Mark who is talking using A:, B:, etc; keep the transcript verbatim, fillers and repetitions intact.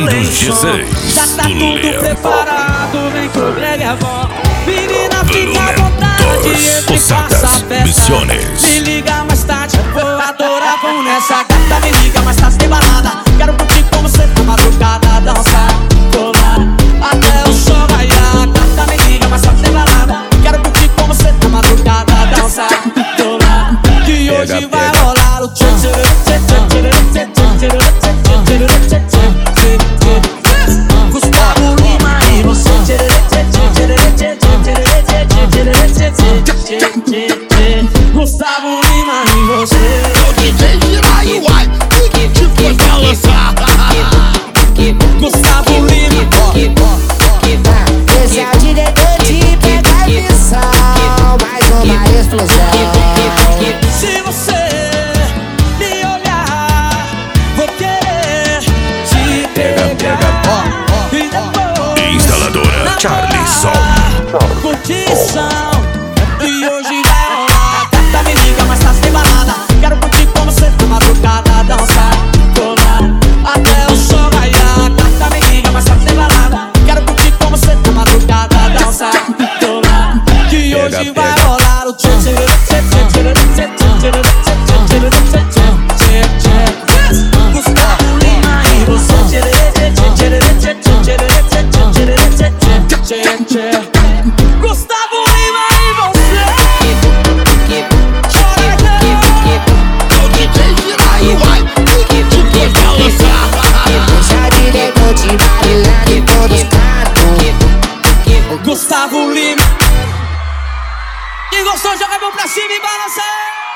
A: dos G seis.
B: Já tá tudo preparado, vem que o Greg é bom. Menina, fica à vontade, entre faça a festa.
A: Misiones.
B: Me liga mais tarde, vou adorar, vamos nessa. Gata, me liga mais tarde, tem balada. Quero curtir com você na madrugada, dançar, colar, até o sol raiar. Gata, me liga mais tarde, tem balada. Quero curtir com você na madrugada, dançar, colar. Que hoje vai rolar o tchê tchê tchê tchê tchê tchê tchê tchê tchê tchê. Gustavo Lima e você. Gustavo Lima e você.
C: O D J gira e vai, que te foi balançar.
B: Gustavo Lima.
D: Esse é o diretor de pegar missão, mais uma explosão.
B: Se você me olhar, vou querer te pegar. E depois
A: Instaladora Charlie Som.
B: curtição. E hoje vai rolar. Gata, me liga, mas tá sem balada. Quero curtir com você na madrugada, dançar, colar, até o sol raiar. Gata, me liga, mas tá sem balada. Quero curtir com você na madrugada, dançar, colar. Que hoje vai rolar o tchê tchê tchê tchê tchê tchê tchê tchê tchê. Gustavo Lima e você. Tchê tchê tchê tchê tchê tchê tchê tchê. Gustavo Lima e você.
C: O D J gira e vai, que te foi balançar.
D: Deixa diretor de bailar em todos cantos.
B: Gustavo Lima. Quem gostou, joga a mão pra cima e balança.